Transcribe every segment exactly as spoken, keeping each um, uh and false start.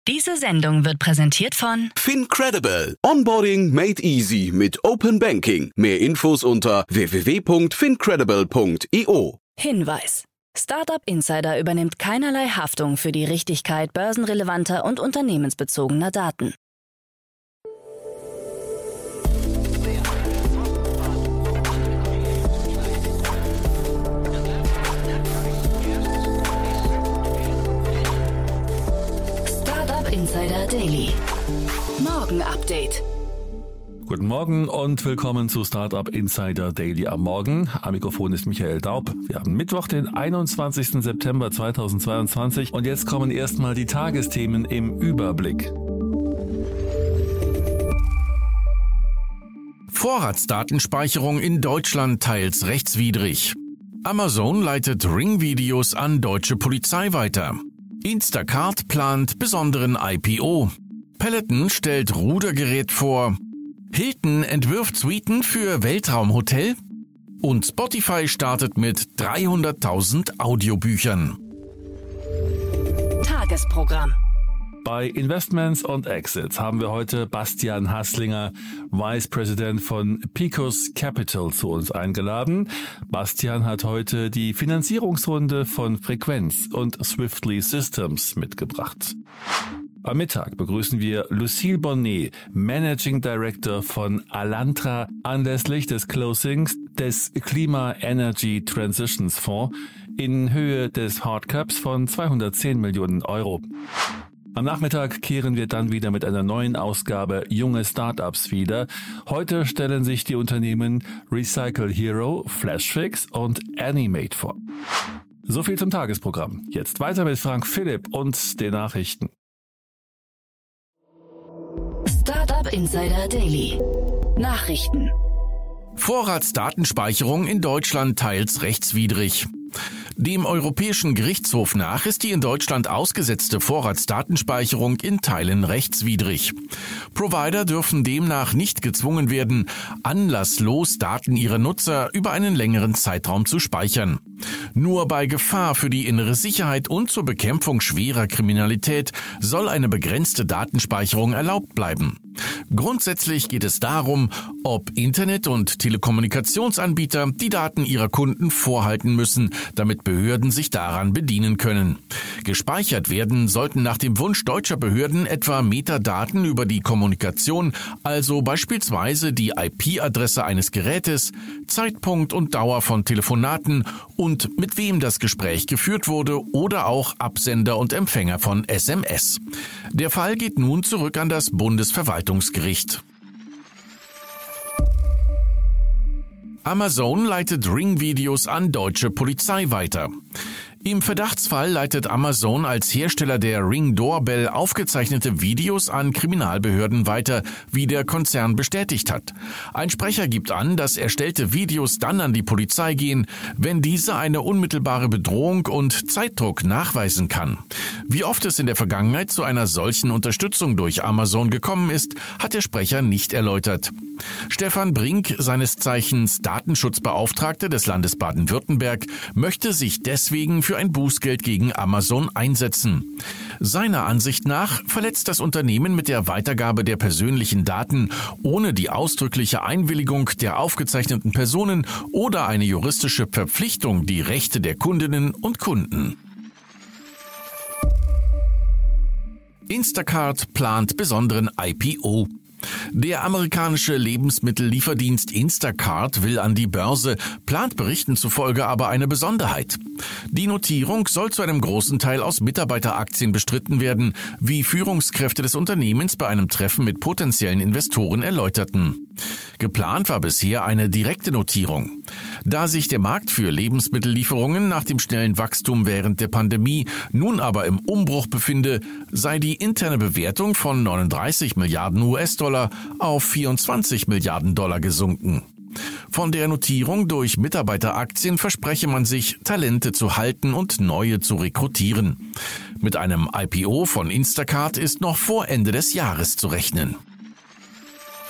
Diese Sendung wird präsentiert von FinCredible. Onboarding made easy mit Open Banking. Mehr Infos unter w w w punkt fincredible punkt i o. Hinweis. Startup Insider übernimmt keinerlei Haftung für die Richtigkeit börsenrelevanter und unternehmensbezogener Daten. Startup Insider Daily. Morgen Update. Guten Morgen und willkommen zu Startup Insider Daily am Morgen. Am Mikrofon ist Michael Daub. Wir haben Mittwoch, den einundzwanzigsten September zweitausendzweiundzwanzig und jetzt kommen erstmal die Tagesthemen im Überblick. Vorratsdatenspeicherung in Deutschland teils rechtswidrig. Amazon leitet Ring-Videos an deutsche Polizei weiter. Instacart plant besonderen I P O. Peloton stellt Rudergerät vor. Hilton entwirft Suiten für Weltraumhotel. Und Spotify startet mit dreihunderttausend Audiobüchern. Tagesprogramm. Bei Investments und Exits haben wir heute Bastian Haßlinger, Vice President von Picus Capital, zu uns eingeladen. Bastian hat heute die Finanzierungsrunde von Frequenz und Swiftly Systems mitgebracht. Am Mittag begrüßen wir Lucille Bonnet, Managing Director von Alantra, anlässlich des Closings des Klima Energy Transitions Fonds in Höhe des Hardcaps von zweihundertzehn Millionen Euro. Am Nachmittag kehren wir dann wieder mit einer neuen Ausgabe Junge Startups wieder. Heute stellen sich die Unternehmen Recycle Hero, Flashfix und Animate vor. So viel zum Tagesprogramm. Jetzt weiter mit Frank Philipp und den Nachrichten. Startup Insider Daily. Nachrichten. Vorratsdatenspeicherung in Deutschland teils rechtswidrig. Dem Europäischen Gerichtshof nach ist die in Deutschland ausgesetzte Vorratsdatenspeicherung in Teilen rechtswidrig. Provider dürfen demnach nicht gezwungen werden, anlasslos Daten ihrer Nutzer über einen längeren Zeitraum zu speichern. Nur bei Gefahr für die innere Sicherheit und zur Bekämpfung schwerer Kriminalität soll eine begrenzte Datenspeicherung erlaubt bleiben. Grundsätzlich geht es darum, ob Internet- und Telekommunikationsanbieter die Daten ihrer Kunden vorhalten müssen, damit Behörden sich daran bedienen können. Gespeichert werden sollten nach dem Wunsch deutscher Behörden etwa Metadaten über die Kommunikation, also beispielsweise die I P-Adresse eines Gerätes, Zeitpunkt und Dauer von Telefonaten und mit wem das Gespräch geführt wurde oder auch Absender und Empfänger von S M S. Der Fall geht nun zurück an das Bundesverwaltungsgericht. Amazon leitet Ring-Videos an deutsche Polizei weiter. Im Verdachtsfall leitet Amazon als Hersteller der Ring Doorbell aufgezeichnete Videos an Kriminalbehörden weiter, wie der Konzern bestätigt hat. Ein Sprecher gibt an, dass erstellte Videos dann an die Polizei gehen, wenn diese eine unmittelbare Bedrohung und Zeitdruck nachweisen kann. Wie oft es in der Vergangenheit zu einer solchen Unterstützung durch Amazon gekommen ist, hat der Sprecher nicht erläutert. Stefan Brink, seines Zeichens Datenschutzbeauftragter des Landes Baden-Württemberg, möchte sich deswegen für ein Bußgeld gegen Amazon einsetzen. Seiner Ansicht nach verletzt das Unternehmen mit der Weitergabe der persönlichen Daten ohne die ausdrückliche Einwilligung der aufgezeichneten Personen oder eine juristische Verpflichtung die Rechte der Kundinnen und Kunden. Instacart plant besonderen I P O. Der amerikanische Lebensmittellieferdienst Instacart will an die Börse, plant Berichten zufolge aber eine Besonderheit. Die Notierung soll zu einem großen Teil aus Mitarbeiteraktien bestritten werden, wie Führungskräfte des Unternehmens bei einem Treffen mit potenziellen Investoren erläuterten. Geplant war bisher eine direkte Notierung. Da sich der Markt für Lebensmittellieferungen nach dem schnellen Wachstum während der Pandemie nun aber im Umbruch befinde, sei die interne Bewertung von neununddreißig Milliarden U S-Dollar auf vierundzwanzig Milliarden Dollar gesunken. Von der Notierung durch Mitarbeiteraktien verspreche man sich, Talente zu halten und neue zu rekrutieren. Mit einem I P O von Instacart ist noch vor Ende des Jahres zu rechnen.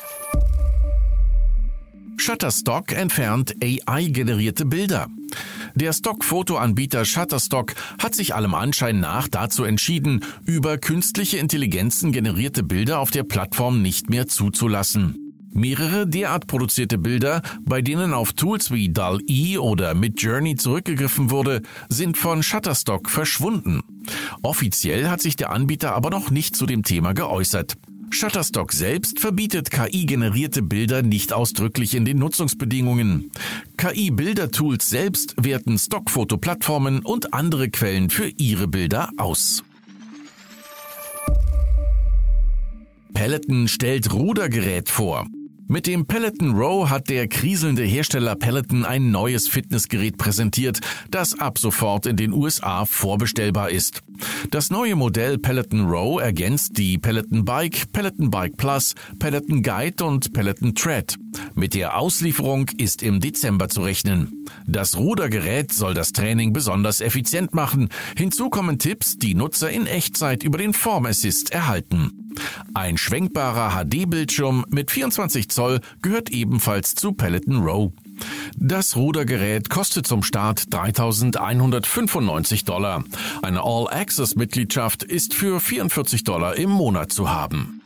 Shutterstock entfernt A I-generierte Bilder. Der Stockfotoanbieter Shutterstock hat sich allem Anschein nach dazu entschieden, über künstliche Intelligenzen generierte Bilder auf der Plattform nicht mehr zuzulassen. Mehrere derart produzierte Bilder, bei denen auf Tools wie D A L L-E oder Midjourney zurückgegriffen wurde, sind von Shutterstock verschwunden. Offiziell hat sich der Anbieter aber noch nicht zu dem Thema geäußert. Shutterstock selbst verbietet K I-generierte Bilder nicht ausdrücklich in den Nutzungsbedingungen. K I-Bildertools selbst werten Stockfotoplattformen und andere Quellen für ihre Bilder aus. Peloton stellt Rudergerät vor. Mit dem Peloton Row hat der kriselnde Hersteller Peloton ein neues Fitnessgerät präsentiert, das ab sofort in den U S A vorbestellbar ist. Das neue Modell Peloton Row ergänzt die Peloton Bike, Peloton Bike Plus, Peloton Guide und Peloton Tread. Mit der Auslieferung ist im Dezember zu rechnen. Das Rudergerät soll das Training besonders effizient machen. Hinzu kommen Tipps, die Nutzer in Echtzeit über den Form Assist erhalten. Ein schwenkbarer H D-Bildschirm mit vierundzwanzig Zoll gehört ebenfalls zu Peloton Row. Das Rudergerät kostet zum Start dreitausendeinhundertfünfundneunzig Dollar. Eine All-Access-Mitgliedschaft ist für vierundvierzig Dollar im Monat zu haben.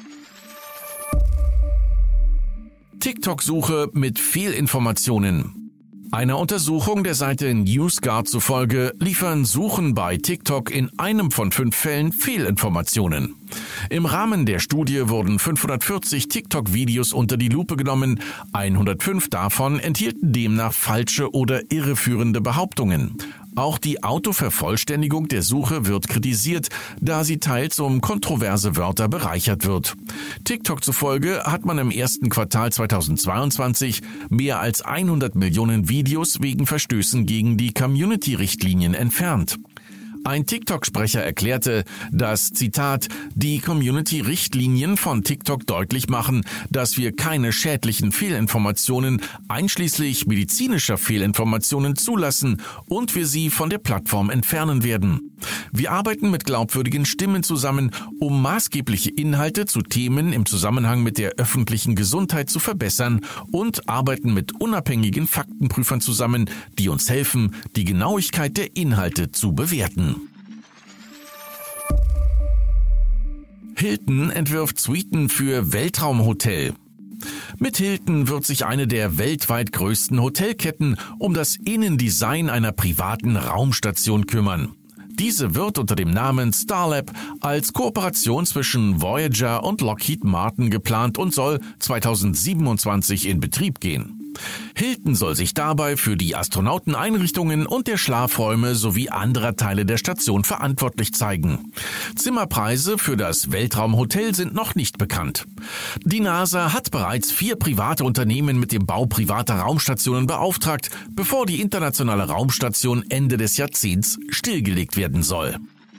TikTok-Suche mit Fehlinformationen. Einer Untersuchung der Seite NewsGuard zufolge liefern Suchen bei TikTok in einem von fünf Fällen Fehlinformationen. Im Rahmen der Studie wurden fünfhundertvierzig TikTok-Videos unter die Lupe genommen. hundertfünf davon enthielten demnach falsche oder irreführende Behauptungen. Auch die Autovervollständigung der Suche wird kritisiert, da sie teils um kontroverse Wörter bereichert wird. TikTok zufolge hat man im ersten Quartal zweitausendzweiundzwanzig mehr als hundert Millionen Videos wegen Verstößen gegen die Community-Richtlinien entfernt. Ein TikTok-Sprecher erklärte, dass, Zitat, die Community-Richtlinien von TikTok deutlich machen, dass wir keine schädlichen Fehlinformationen, einschließlich medizinischer Fehlinformationen, zulassen und wir sie von der Plattform entfernen werden. Wir arbeiten mit glaubwürdigen Stimmen zusammen, um maßgebliche Inhalte zu Themen im Zusammenhang mit der öffentlichen Gesundheit zu verbessern und arbeiten mit unabhängigen Faktenprüfern zusammen, die uns helfen, die Genauigkeit der Inhalte zu bewerten. Hilton entwirft Suiten für Weltraumhotel. Mit Hilton wird sich eine der weltweit größten Hotelketten um das Innendesign einer privaten Raumstation kümmern. Diese wird unter dem Namen Starlab als Kooperation zwischen Voyager und Lockheed Martin geplant und soll zweitausendsiebenundzwanzig in Betrieb gehen. Hilton soll sich dabei für die Astronauteneinrichtungen und der Schlafräume sowie anderer Teile der Station verantwortlich zeigen. Zimmerpreise für das Weltraumhotel sind noch nicht bekannt. Die NASA hat bereits vier private Unternehmen mit dem Bau privater Raumstationen beauftragt, bevor die internationale Raumstation Ende des Jahrzehnts stillgelegt werden soll.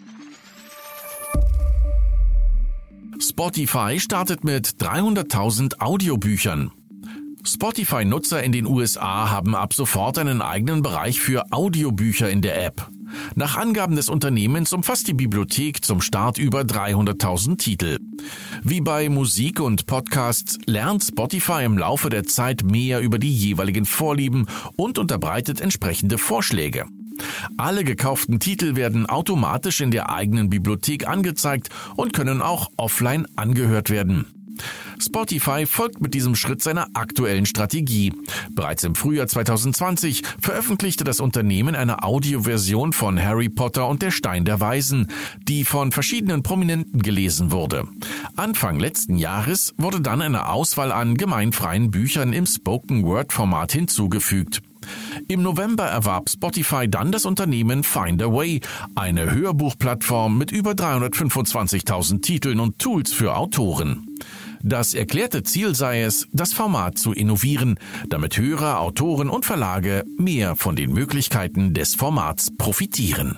Spotify startet mit dreihunderttausend Audiobüchern. Spotify-Nutzer in den U S A haben ab sofort einen eigenen Bereich für Audiobücher in der App. Nach Angaben des Unternehmens umfasst die Bibliothek zum Start über dreihunderttausend Titel. Wie bei Musik und Podcasts lernt Spotify im Laufe der Zeit mehr über die jeweiligen Vorlieben und unterbreitet entsprechende Vorschläge. Alle gekauften Titel werden automatisch in der eigenen Bibliothek angezeigt und können auch offline angehört werden. Spotify folgt mit diesem Schritt seiner aktuellen Strategie. Bereits im Frühjahr zweitausendzwanzig veröffentlichte das Unternehmen eine Audioversion von Harry Potter und der Stein der Weisen, die von verschiedenen Prominenten gelesen wurde. Anfang letzten Jahres wurde dann eine Auswahl an gemeinfreien Büchern im Spoken-Word-Format hinzugefügt. Im November erwarb Spotify dann das Unternehmen Findaway, eine Hörbuchplattform mit über dreihundertfünfundzwanzigtausend Titeln und Tools für Autoren. Das erklärte Ziel sei es, das Format zu innovieren, damit Hörer, Autoren und Verlage mehr von den Möglichkeiten des Formats profitieren.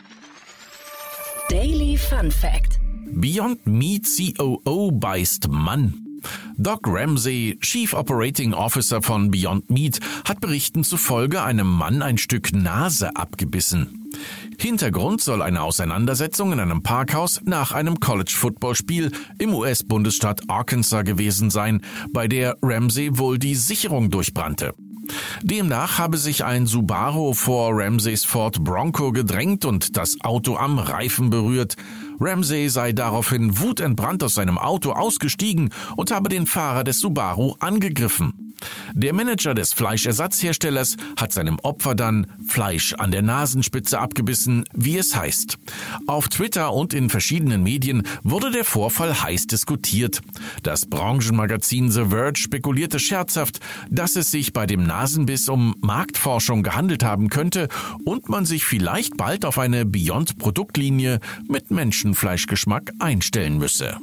Daily Fun Fact: Beyond Meat C O O beißt Mann. Doc Ramsey, Chief Operating Officer von Beyond Meat, hat Berichten zufolge einem Mann ein Stück Nase abgebissen. Hintergrund soll eine Auseinandersetzung in einem Parkhaus nach einem College-Football-Spiel im U S-Bundesstaat Arkansas gewesen sein, bei der Ramsey wohl die Sicherung durchbrannte. Demnach habe sich ein Subaru vor Ramsays Ford Bronco gedrängt und das Auto am Reifen berührt. Ramsay sei daraufhin wutentbrannt aus seinem Auto ausgestiegen und habe den Fahrer des Subaru angegriffen. Der Manager des Fleischersatzherstellers hat seinem Opfer dann Fleisch an der Nasenspitze abgebissen, wie es heißt. Auf Twitter und in verschiedenen Medien wurde der Vorfall heiß diskutiert. Das Branchenmagazin The Verge spekulierte scherzhaft, dass es sich bei dem Nasenbiss um Marktforschung gehandelt haben könnte und man sich vielleicht bald auf eine Beyond-Produktlinie mit Menschenfleischgeschmack einstellen müsse.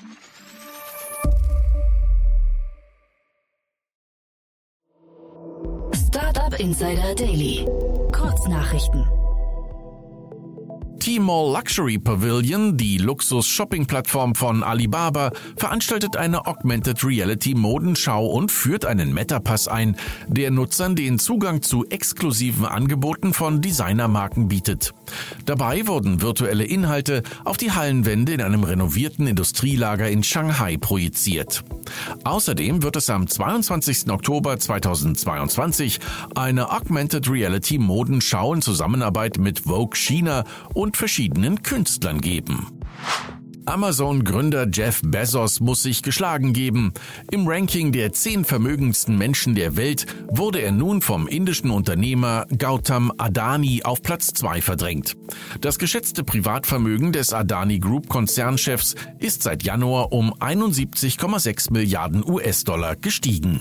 Startup Insider Daily. Kurznachrichten. Tmall Luxury Pavilion, die Luxus-Shopping-Plattform von Alibaba, veranstaltet eine Augmented Reality Modenschau und führt einen Metapass ein, der Nutzern den Zugang zu exklusiven Angeboten von Designermarken bietet. Dabei wurden virtuelle Inhalte auf die Hallenwände in einem renovierten Industrielager in Shanghai projiziert. Außerdem wird es am zweiundzwanzigsten Oktober zweitausendzweiundzwanzig eine Augmented Reality Modenschau in Zusammenarbeit mit Vogue China und verschiedenen Künstlern geben. Amazon-Gründer Jeff Bezos muss sich geschlagen geben. Im Ranking der zehn vermögendsten Menschen der Welt wurde er nun vom indischen Unternehmer Gautam Adani auf Platz zwei verdrängt. Das geschätzte Privatvermögen des Adani Group-Konzernchefs ist seit Januar um einundsiebzig Komma sechs Milliarden U S-Dollar gestiegen.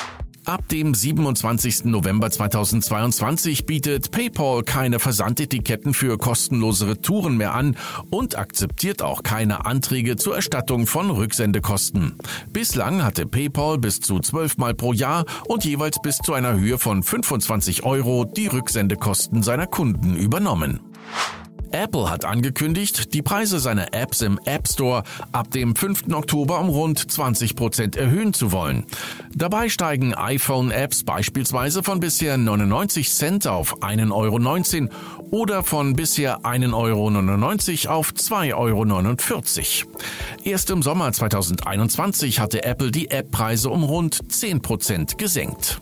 Ab dem siebenundzwanzigsten November zweitausendzweiundzwanzig bietet PayPal keine Versandetiketten für kostenlose Retouren mehr an und akzeptiert auch keine Anträge zur Erstattung von Rücksendekosten. Bislang hatte PayPal bis zu zwölf Mal pro Jahr und jeweils bis zu einer Höhe von fünfundzwanzig Euro die Rücksendekosten seiner Kunden übernommen. Apple hat angekündigt, die Preise seiner Apps im App Store ab dem fünften Oktober um rund zwanzig Prozent erhöhen zu wollen. Dabei steigen iPhone-Apps beispielsweise von bisher neunundneunzig Cent auf einen Euro neunzehn oder von bisher einen Euro neunundneunzig auf zwei Euro neunundvierzig. Erst im Sommer zweitausendeinundzwanzig hatte Apple die App-Preise um rund zehn Prozent gesenkt.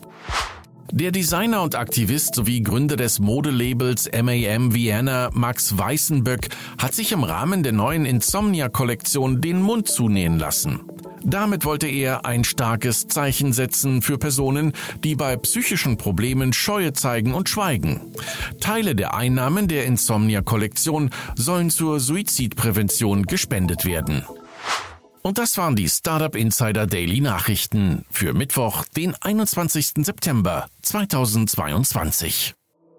Der Designer und Aktivist sowie Gründer des Modelabels M A M Vienna, Max Weißenböck, hat sich im Rahmen der neuen Insomnia-Kollektion den Mund zunähen lassen. Damit wollte er ein starkes Zeichen setzen für Personen, die bei psychischen Problemen Scheue zeigen und schweigen. Teile der Einnahmen der Insomnia-Kollektion sollen zur Suizidprävention gespendet werden. Und das waren die Startup Insider Daily Nachrichten für Mittwoch, den einundzwanzigsten September zweitausendzweiundzwanzig.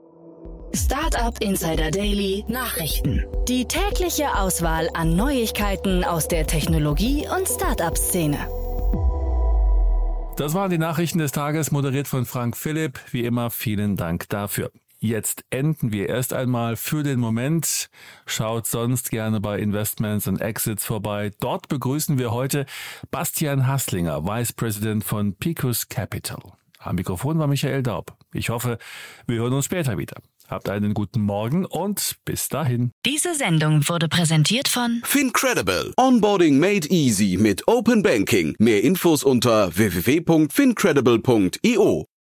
Startup Insider Daily Nachrichten. Die tägliche Auswahl an Neuigkeiten aus der Technologie- und Startup-Szene. Das waren die Nachrichten des Tages, moderiert von Frank Philipp. Wie immer, vielen Dank dafür. Jetzt enden wir erst einmal für den Moment. Schaut sonst gerne bei Investments and Exits vorbei. Dort begrüßen wir heute Bastian Haßlinger, Vice President von Picus Capital. Am Mikrofon war Michael Daub. Ich hoffe, wir hören uns später wieder. Habt einen guten Morgen und bis dahin. Diese Sendung wurde präsentiert von FinCredible. Onboarding made easy mit Open Banking. Mehr Infos unter w w w punkt fincredible punkt i o.